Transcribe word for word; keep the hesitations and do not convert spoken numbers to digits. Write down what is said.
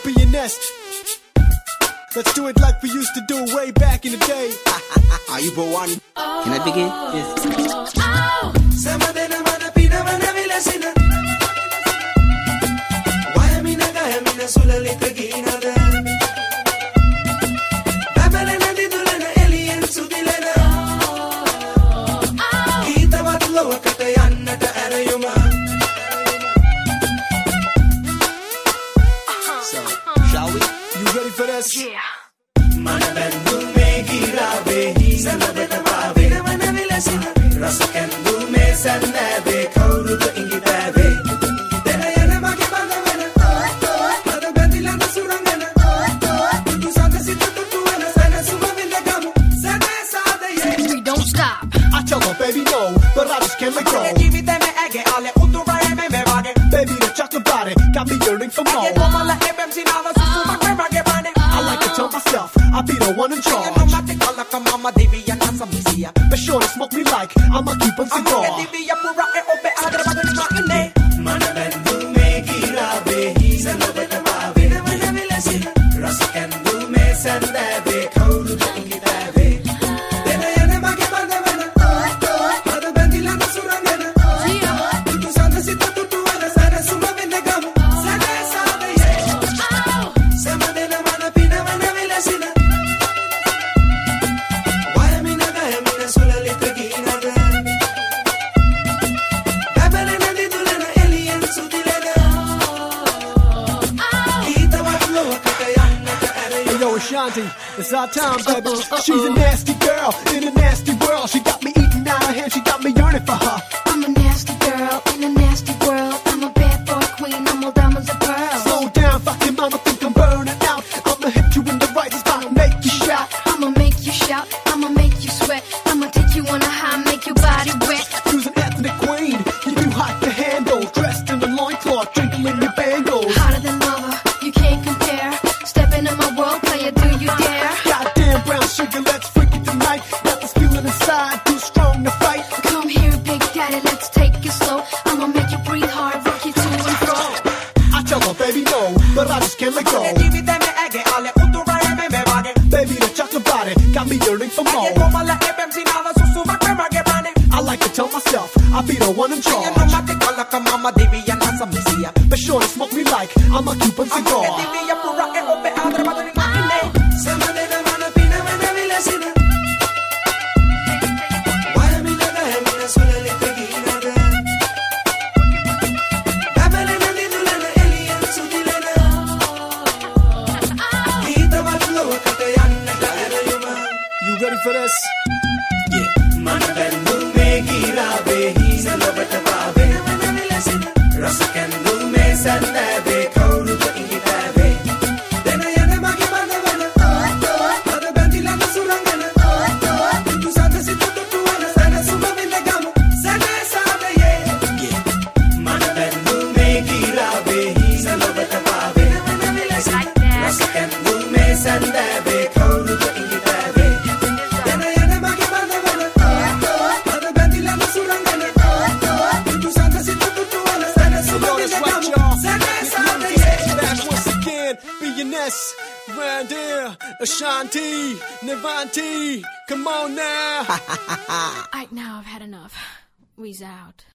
be your nest. Let's do it like we used to do way back in the day. Are you for one? Can I begin? Yes. Samadena mana pina mana vilasina. Wayamina gayamina sulalita ginada. Babelena didulena alien sudilena. Kita watlo wakata yannata arayuma. So, shall we? You ready for this? Yeah. Mana bendu me girave, sanabeta pave, mana vilasina. Rasa kendu me sanave, kauru to ingitave. Tena yana magi bandavana, ada bandilana surangana. Tu sada situ tu ana sana suma vindagamu, sada sada ye. We don't stop. I tell her, baby, no, but I just can't let go. Jivite me age, ale uturare me me vage. Baby, the chocolate body got me yearning for more. Tomala ebem sinava susu me vage bane. I like to tell myself I'll be the one in charge. Automatic ala mama divya na samisia. Be sure to smoke me like I'ma keep on cigar. Amake divya pura e ope adra badani maine. Mana bendu me girave, sanabeta pave, mana vilasina. Rasa kendu me sanave, kauru to ingitave. Tena yana magi bandavana, ada bandilana surangana. Tu sada situ tu ana sana suma vindagamu, sada sada ye. Samadena mana pina mana vilasina. Wayamina gayamina sulalita ginada. Babelena didulena alien sudilena. Kita watlo wakata yannata Hey, arayuma. yo, Ashanti, it's our time, baby. She's a nasty girl in a nasty world. She got me eating out her hand, she got me yearning for her. I'm a nasty girl in a nasty world. I'm a bad boy queen. I'm all diamonds and pearls. Slow down, fucking mama, think I'm burning out. I'ma hit you in the right spot, make you shout. I'ma make you shout. I'ma make you sweat. I'ma take you on a high, make your body wet. She's an ethnic queen, you too hot to handle. Dressed in a loincloth, twinkling your bangles. Hotter than lava, you can't compare. Step into my world, player, do you dare? Goddamn brown sugar, let's freak it tonight. Got this feeling inside, too strong to fight. Come here, big daddy, let's take it slow. I'ma make you breathe hard, rock you to and fro. I tell her, baby, no, but I just can't let go. Jivite me age, ale uturare me me vage. Baby, the chocolate body got me yearning for more. Tomala ebem sinava susu me vage bane. I like to tell myself I'll be the one in charge. Automatic ala mama divya na samisia. Be sure to smoke me like I'm a Cuban cigar. Divya pura e ope adra badani maine. Samadena mana pina mana vilasina. Wayamina gayamina sulalita ginada. Babelena didulena alien sudilena. Kita watlo wakata yannata arayuma. You ready for this? Yeah. Mana bendu me girave, sanabeta pave, mana vilasina. Rasa kendu me sanave, kauru to ingitave. Tena yana magi bandavana, ada bandilana surangana. Tu sada situ tu ana sana suma vindagamu, sada sada ye. Yeah. Mana bendu me girave, sanabeta pave, mana vilasina. Rasa kendu me sanave, kauru to ingitave. Tena yana magi bandavana, ada bandilana surangana. Tu sada situ tu ana sana suma Yo, that's right, vindagamu, y'all. sada It's sada Young ye. back once again. Be your nest. Round here, Ashanti, Nevanti. Come on now. Alright, now I've had enough. We's out.